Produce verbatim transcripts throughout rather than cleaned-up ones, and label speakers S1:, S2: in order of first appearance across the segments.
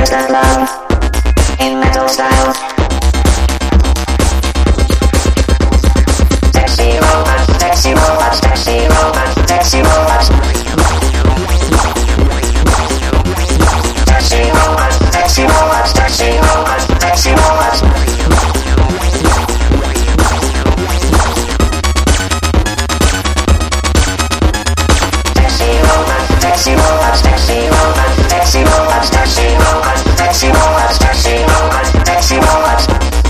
S1: understand love in metal style. Sexy robots, sexy robots, sexy robots, sexy robots. Sexy robots, sexy robots, sexy robots, sexy robots. Sexy robots, sexy robots, sexy robots, sexy robots, sexy robots, sexy robots, sexy robots, sexy robots.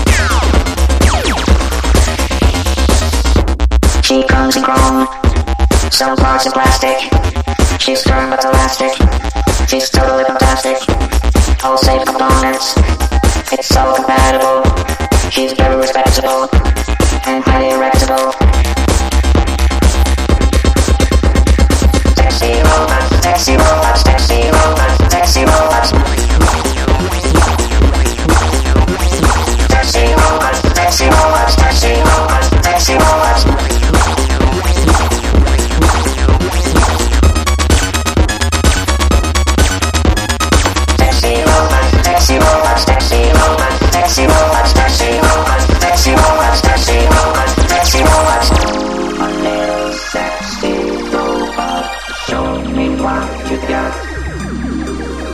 S1: She comes in chrome, some parts in plastic. She's firm but elastic. She's totally fantastic. All safe components. It's so compatible. She's very respectable and highly erectable. Sexy robots, sexy robots,